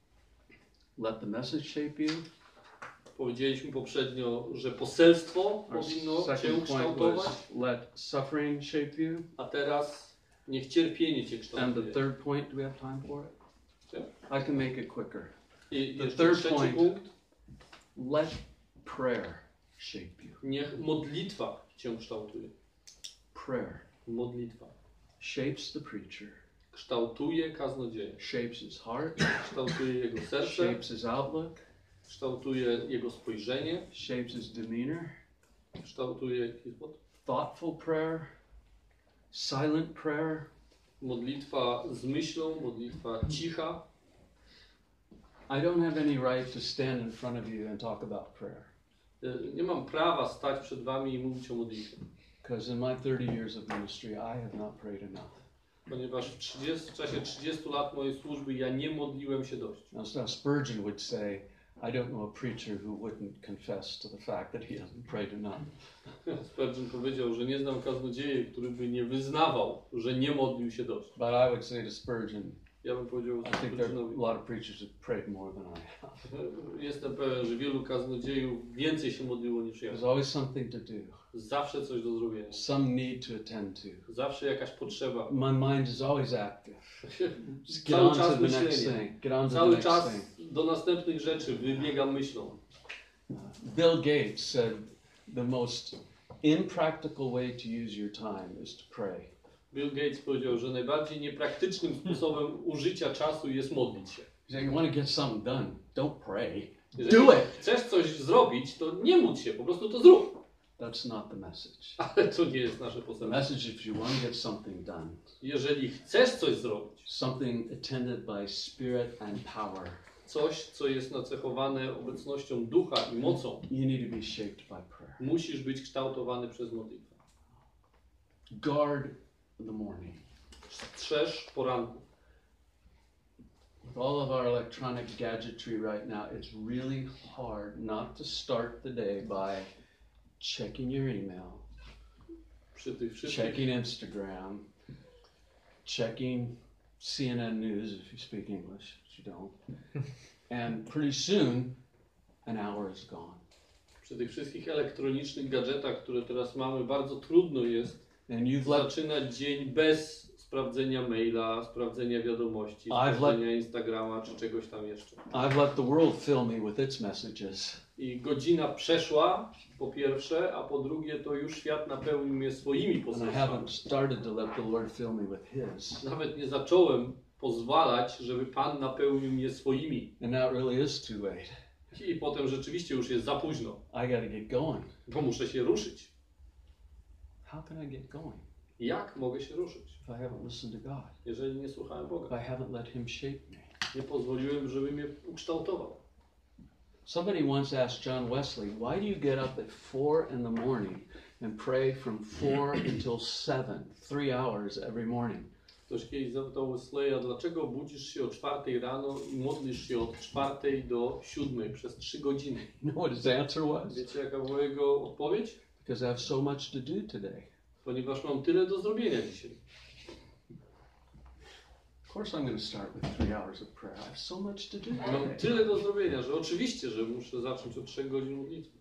let the message shape you. Powiedzieliśmy poprzednio, że poselstwo Our powinno Cię second point kształtować, was let suffering shape you. a teraz niech cierpienie Cię And the kształtuje. third point, do we have time for it? Yeah. I can make it quicker. I the jeszcze third trzeci point. punkt, Let prayer shape you. niech modlitwa Cię kształtuje. Prayer Modlitwa. shapes the preacher, Kształtuje kaznodzieja. shapes his heart, Kształtuje jego serce, shapes his outlook, kształtuje jego spojrzenie, shapes his demeanor. kształtuje Thoughtful prayer, silent prayer, modlitwa z myślą, modlitwa cicha. I don't have any right to stand in front of you and talk about prayer. Nie mam prawa stać przed wami i mówić o modlitwie. Because in my 30 years of ministry, I have not prayed enough. Ponieważ w czasie 30 lat mojej służby ja nie modliłem się dość. Now Spurgeon would say, I don't know a preacher who wouldn't confess to the fact that he hasn't prayed enough. Spurgeon powiedział, że nie znam kaznodzieje, który by nie wyznawał, że nie modlił się dość. But I would say to Spurgeon, Ja bym powiedział I think there are Spurgeonowi, a lot of preachers that prayed more than I have. jestem pewien, że wielu kaznodziejów więcej się modliło niż ja. There's always something to do, Zawsze coś do zrobienia. some need to attend to. Zawsze jakaś potrzeba. My mind is always active. Just get Cały on to czas the next myślenie. thing. Get on to the Cały next czas thing. do następnych rzeczy wybiegam myślą. Bill Gates said the most impractical way to use your time is to pray. Bill Gates powiedział, że najbardziej niepraktycznym sposobem użycia czasu jest modlić się. He said, you want to get something done, don't pray. Jeżeli Do it! chcesz coś zrobić, to nie módl się, po prostu to zrób. That's not the message. Ale to nie jest nasze The posłanie. message is if you want to get something done, Jeżeli chcesz coś zrobić, something attended by spirit and power, coś, co jest nacechowane obecnością ducha i mocą, you need to be shaped by prayer. musisz być kształtowany przez modlitwę. Guard the morning. Strzeż poranku. With all of our electronic gadgetry right now, it's really hard not to start the day by checking your email, Przy tych wszystkich, checking Instagram, checking CNN News if you speak English, but you don't. And pretty soon, an hour is gone. przy tych wszystkich elektronicznych gadżetach, które teraz mamy, bardzo trudno jest And you've let zaczynać dzień bez sprawdzenia maila, sprawdzenia wiadomości, I've sprawdzenia Instagrama czy czegoś tam jeszcze. I've let the world fill me with its messages. I godzina przeszła, po pierwsze, a po drugie to już świat napełnił mnie swoimi And I poselstwami. haven't started to let the Lord fill me with His. Nawet nie zacząłem pozwalać, żeby Pan napełnił mnie swoimi. And now it really is too late. I potem rzeczywiście już jest za późno, I got to get going. bo muszę się ruszyć. How can I get going Jak mogę się ruszyć, if I haven't listened to God? jeżeli nie słuchałem If Boga? I haven't let Him shape me? Nie pozwoliłem, żeby mnie ukształtował. Somebody once asked John Wesley, why do you get up at 4 in the morning and pray from 4 until 7, 3 hours every morning? Ktoś kiedyś zapytał Wesleya, dlaczego budzisz się o 4 rano i modlisz się od 4 do 7 przez 3 godziny? You know what his answer was? Wiecie, jaka była jego odpowiedź? Because I have so much to do today. Ponieważ mam tyle do zrobienia dzisiaj. Of course I'm going to start with 3 hours of prayer. I have so much to do Mam today. tyle do zrobienia, że oczywiście, że muszę zacząć od 3 godzin modlitwy.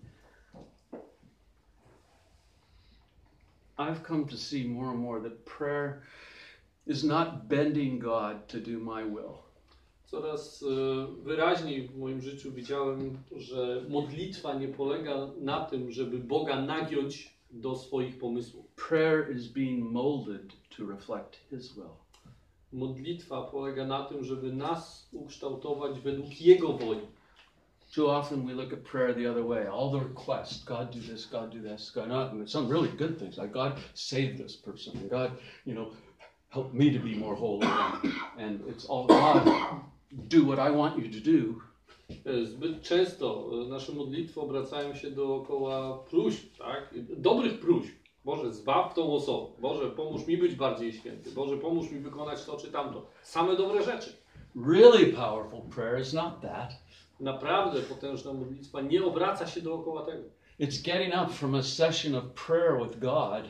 I've come to see more and more that prayer is not bending God to do my will. Coraz wyraźniej w moim życiu widziałem, że modlitwa nie polega na tym, żeby Boga nagiąć do swoich pomysłów. Prayer is being molded to reflect His will. Modlitwa polega na tym, żeby nas ukształtować według Jego woli. Too often we look at prayer the other way. All the requests, God do this, God do this, God not some really good things like God save this person, and God, help me to be more holy, and it's all God do what I want you to do. Zbyt często nasze modlitwy obracają się dookoła próśb, tak? Dobrych próśb. Boże, zbaw tą osobę. Boże, pomóż mi być bardziej święty. Boże, pomóż mi wykonać to czy tamto. Same dobre rzeczy. Really powerful prayer is not that. Naprawdę potężna modlitwa nie obraca się dookoła tego. It's getting up from a session of prayer with God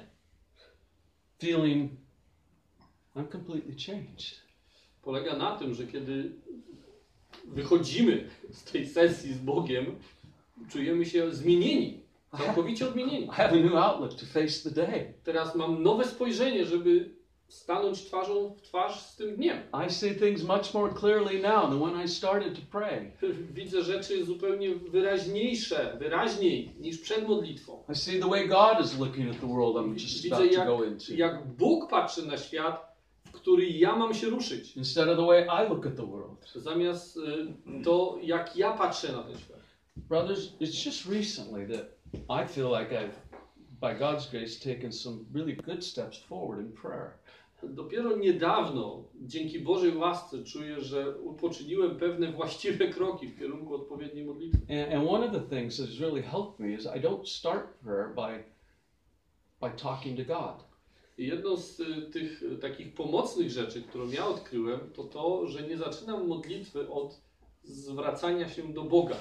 feeling I'm completely changed. Polega na tym, że kiedy wychodzimy z tej sesji z Bogiem, czujemy się zmienieni. Całkowicie odmienieni. I have a new outlook to face the day. Teraz mam nowe spojrzenie, żeby stanąć twarzą w twarz z tym dniem. I see things much more clearly now than when I started to pray. Widzę rzeczy zupełnie wyraźniej niż przed modlitwą. I see the way God is looking at the world I'm just Widzę, about to go into. jak Bóg patrzy na świat, w który ja mam się ruszyć. Instead of the way I look at the world. Zamiast to, jak ja patrzę na ten świat. Brothers, it's just recently that I feel like I've, by God's grace, taken some really good steps forward in prayer. Dopiero niedawno, dzięki Bożej łasce, czuję, że poczyniłem pewne właściwe kroki w kierunku odpowiedniej modlitwy. And one of the things that has really helped me is I don't start prayer by talking to God. I jedną z tych takich pomocnych rzeczy, którą ja odkryłem, to to, że nie zaczynam modlitwy od zwracania się do Boga.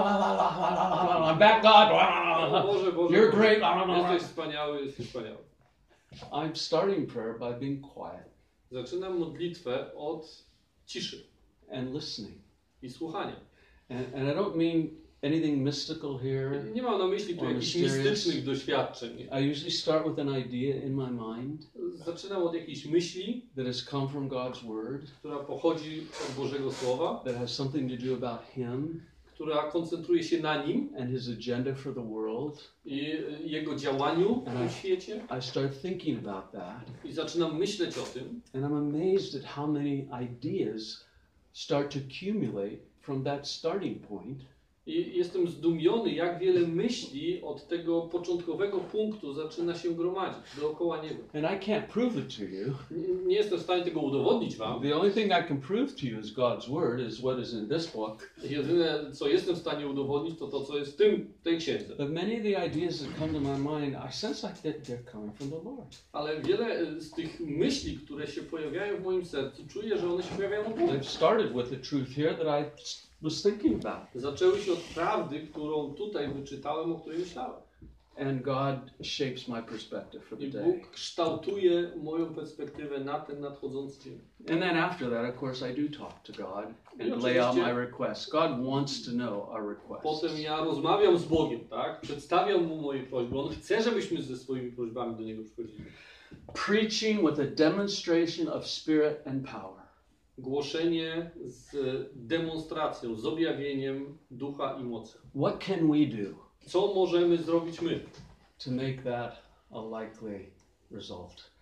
I'm back, God. Boże, Boże, You're great. jesteś wspaniały, jesteś wspaniały. I'm starting prayer by being quiet Zaczynam modlitwę od ciszy and listening. i słuchania. And I don't mean anything mystical here. Nie mam na myśli tu Or jakichś mysterious. mistycznych doświadczeń. I usually start with an idea in my mind Zaczynam od jakiejś myśli, that has come from God's Word, która pochodzi od Bożego Słowa, that has something to do about Him która koncentruje się na Nim and His agenda for the world. i Jego działaniu w tym świecie. I start thinking about that, I zaczynam myśleć o tym. and I'm amazed at how many ideas start to accumulate from that starting point. I jestem zdumiony, jak wiele myśli od tego początkowego punktu zaczyna się gromadzić dookoła niego. And I can't prove it to you. Nie jestem w stanie tego udowodnić wam. The only thing I can prove to you is God's Word, is what is in this book. Jedyne, co jestem w stanie udowodnić, to to, co jest w tej księdze. But many of the ideas that come to my mind, I sense like that they're coming from the Lord. Ale wiele z tych myśli, które się pojawiają w moim sercu, czuję, że one się pojawiają od Boga. They've started with the truth here that I was thinking about. Zaczęły się od prawdy, którą tutaj wyczytałem, o której myślałem. And God shapes my perspective for the I day. Bóg kształtuje moją perspektywę na ten nadchodzący dzień. And then after that, of course, I do talk to God I and lay out oczywiście- my requests. God wants to know our requests. Potem ja rozmawiam z Bogiem, tak? Przedstawiam Mu moje prośby. On chce, żebyśmy ze swoimi prośbami do Niego przychodzili. Preaching with a demonstration of spirit and power. Głoszenie z demonstracją, z objawieniem ducha i mocy. What can we do Co możemy zrobić my? to make that a likely result?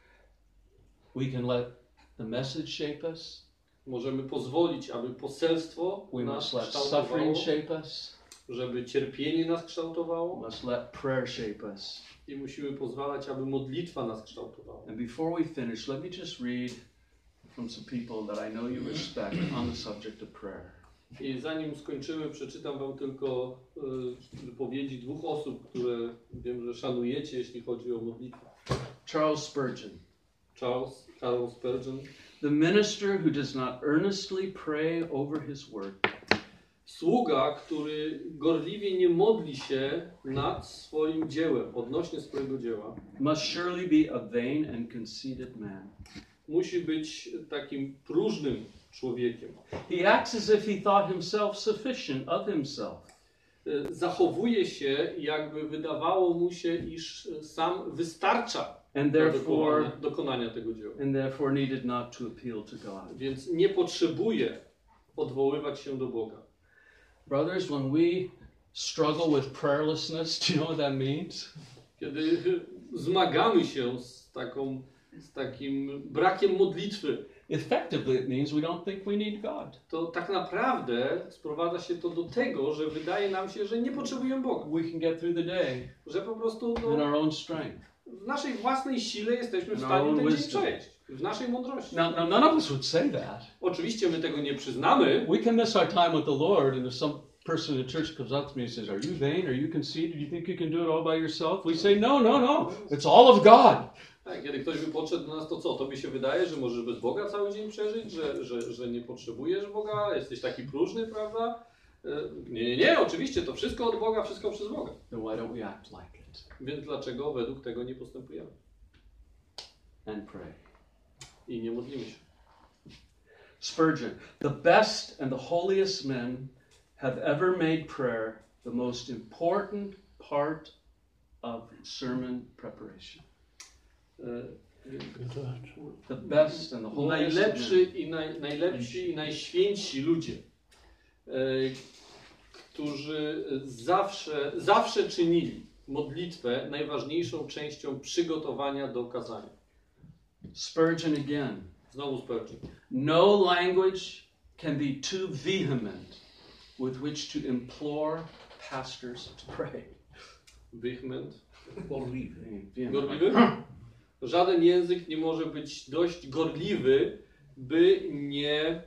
We can let the message shape us. Możemy pozwolić, aby poselstwo We nas must let kształtowało, suffering shape us. żeby cierpienie nas We kształtowało must let prayer shape us. i musimy pozwalać, aby modlitwa nas kształtowała. And before we finish, let me just read from some people that I know you respect on the subject of prayer. I zanim skończymy, przeczytam wam tylko wypowiedzi dwóch osób, które wiem, że szanujecie, jeśli chodzi o modlitwę. Charles Spurgeon. Charles Spurgeon. The minister who does not earnestly pray over his work Sługa, który gorliwie nie modli się nad swoim dziełem, odnośnie swojego dzieła, must surely be a vain and conceited man. musi być takim próżnym człowiekiem. He acts as if he thought himself sufficient of himself. Zachowuje się, jakby wydawało mu się, iż sam wystarcza And do therefore, dokonania tego dzieła. needed not to appeal to God. Więc nie potrzebuje odwoływać się do Boga. Brothers, when we struggle with prayerlessness, do you know what that means? Kiedy zmagamy się z takim brakiem modlitwy, Effectively, it means we don't think we need God. to tak naprawdę sprowadza się to do tego, że wydaje nam się, że nie potrzebujemy Boga. We can get through the day Że po prostu in our own strength. w naszej własnej sile jesteśmy w In stanie our ten own dzień wisdom. przejść. W naszej mądrości. Now, none of us would say that. Oczywiście my tego nie przyznamy. We can miss our time with the Lord, and if some person in the church comes up to me and says, "Are you vain? Are you conceited? Do you think you can do it all by yourself?" We say, "No, no, no. It's all of God." Tak, kiedy ktoś by podszedł do nas, to co? Tobie się wydaje, że możesz bez Boga cały dzień przeżyć? Że nie potrzebujesz Boga? Jesteś taki próżny, prawda? Nie, oczywiście to wszystko od Boga, wszystko przez Boga. Then why don't we act like it Więc dlaczego według tego nie postępujemy? and pray? I nie modlimy się. Spurgeon, the best and the holiest men have ever made prayer the most important part of sermon preparation. The best and the holiest Najlepsi i najświętsi ludzie, którzy zawsze czynili modlitwę najważniejszą częścią przygotowania do kazania. Spurgeon again. Znowu Spurgeon. No language can be too vehement with which to implore pastors to pray. Vehement. Gorliwy. Gorliwy? Żaden język nie może być dość gorliwy, by nie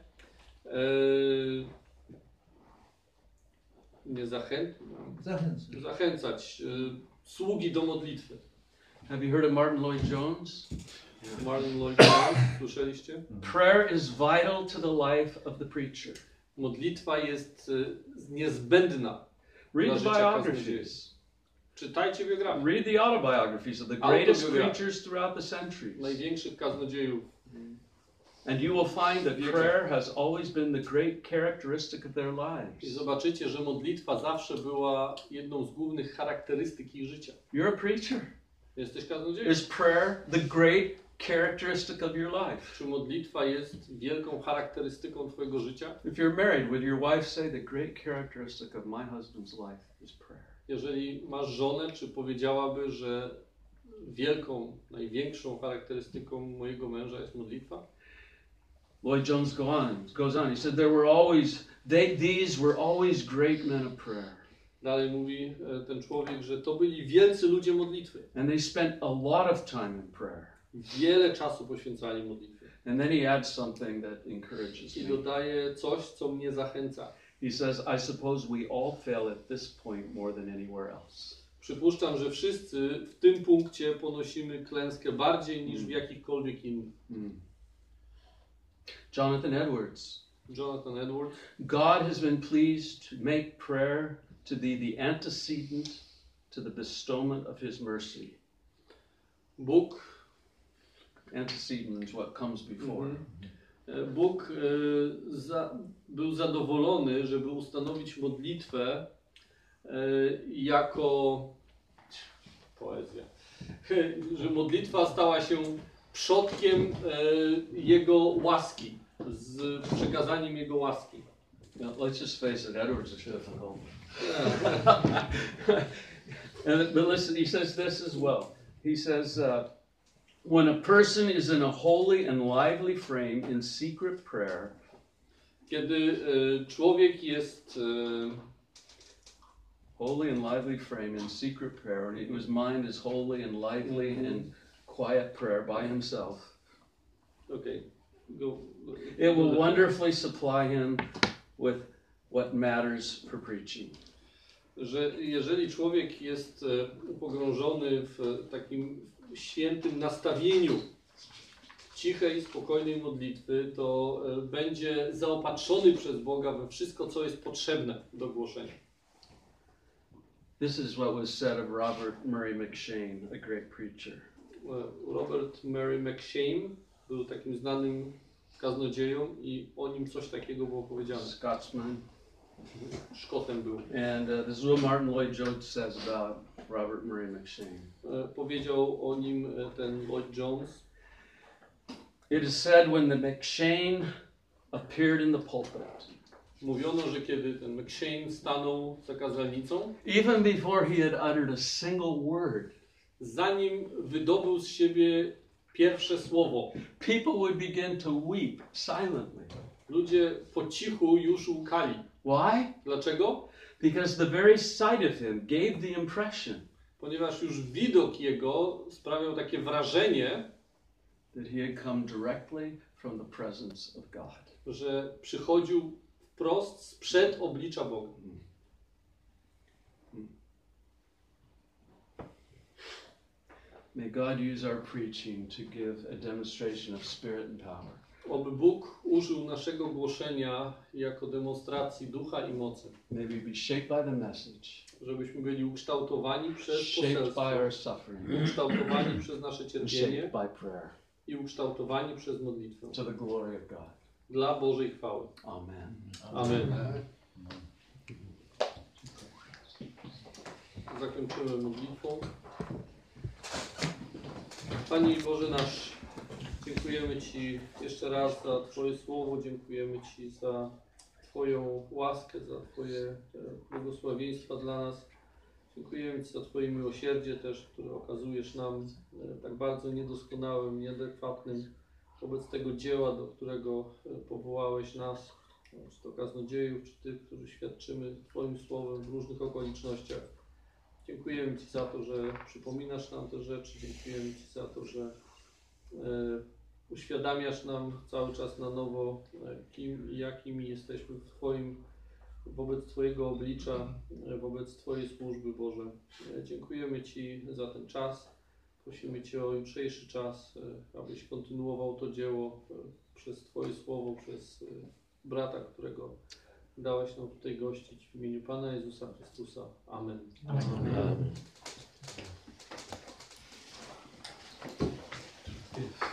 Zachęcam. zachęcać sługi do modlitwy. Have you heard of Martin Lloyd Jones? Martin Lloyd Jones, słyszeliście? Prayer is vital to the life of the preacher. Modlitwa jest niezbędna. Read dla the życia biographies. Czytajcie biografię Read the autobiographies of the greatest Autobiography. preachers throughout the centuries. największych kaznodziejów. And you will find that prayer has always been the great characteristic of their I lives. zobaczycie, że modlitwa zawsze była jedną z głównych charakterystyk ich życia. You're a preacher. Jesteś kaznodziejem. Is prayer the great characteristic of your life? Czy modlitwa jest wielką charakterystyką twojego życia? If you're married, would your wife say the great characteristic of my husband's life is prayer? Jeżeli masz żonę, czy powiedziałaby, że największą charakterystyką mojego męża jest modlitwa? Lloyd Jones goes on. He said these were always great men of prayer. Dalej mówi ten człowiek, że to byli wielcy ludzie modlitwy. And they spent a lot of time in prayer. Wiele czasu poświęcali modlitwie. And then he adds something that encourages I me. dodaje coś, co mnie zachęca. He says, I suppose we all fail at this point more than anywhere else. Przypuszczam, że wszyscy w tym punkcie ponosimy klęskę bardziej niż w jakichkolwiek innych. Jonathan Edwards. Jonathan Edwards. God has been pleased to make prayer to be the antecedent to the bestowment of his mercy. Bóg Antecedent is what comes before. Bóg był zadowolony, żeby ustanowić modlitwę jako poezja. Że modlitwa stała się przodkiem Jego łaski, z przekazaniem Jego łaski. Now, let's just face it, Edwards is difficult. But listen, he says this as well. He says, when a person is in a holy and lively frame in secret prayer, kiedy człowiek jest holy and lively frame in secret prayer, and his mind is holy and lively and quiet prayer by himself, it will wonderfully supply him with what matters for preaching. Że jeżeli człowiek jest pogrążony w takim świętym nastawieniu cichej, spokojnej modlitwy, to będzie zaopatrzony przez Boga we wszystko, co jest potrzebne do głoszenia. This is what was said of Robert Murray McCheyne, a great preacher. Robert Murray McCheyne był takim znanym kaznodzieją i o nim coś takiego było powiedziane. Scotsman. Szkotem był. And this is what Martin Lloyd Jones says about Robert Murray McCheyne. Powiedział o nim ten Lloyd Jones. It is said when the McCheyne appeared in the pulpit, Mówiono, że kiedy ten McCheyne stanął za kazalnicą, even before he had uttered a single word, zanim wydobył z siebie pierwsze słowo, people would begin to weep silently. ludzie po cichu już łkali. Why? Dlaczego? Because the very sight of him gave the impression Ponieważ już widok jego sprawiał takie wrażenie, that he had come directly from the presence of God. że przychodził wprost sprzed oblicza Boga. May God use our preaching to give a demonstration of spirit and power. Oby Bóg użył naszego głoszenia jako demonstracji ducha i mocy. May we be shaped by the message, Żebyśmy byli ukształtowani przez shaped by poselstwo, our suffering, ukształtowani przez nasze and cierpienie shaped by prayer i ukształtowani przez modlitwę. to the glory of God. Dla Bożej chwały. Amen. Amen. Zakończymy modlitwą. Panie Boże nasz, dziękujemy Ci jeszcze raz za Twoje słowo, dziękujemy Ci za Twoją łaskę, za Twoje błogosławieństwa dla nas. Dziękujemy Ci za Twoje miłosierdzie też, które okazujesz nam tak bardzo niedoskonałym, nieadekwatnym wobec tego dzieła, do którego powołałeś nas, czy to kaznodziejów, czy tych, którzy świadczymy Twoim słowem w różnych okolicznościach. Dziękujemy Ci za to, że przypominasz nam te rzeczy. Dziękujemy Ci za to, że uświadamiasz nam cały czas na nowo, kim i jakimi jesteśmy wobec Twojego oblicza, wobec Twojej służby, Boże. Dziękujemy Ci za ten czas, Prosimy Cię o jutrzejszy czas, abyś kontynuował to dzieło przez Twoje słowo, przez brata, którego dałeś nam tutaj gościć. W imieniu Pana Jezusa Chrystusa. Amen. Amen. Yes.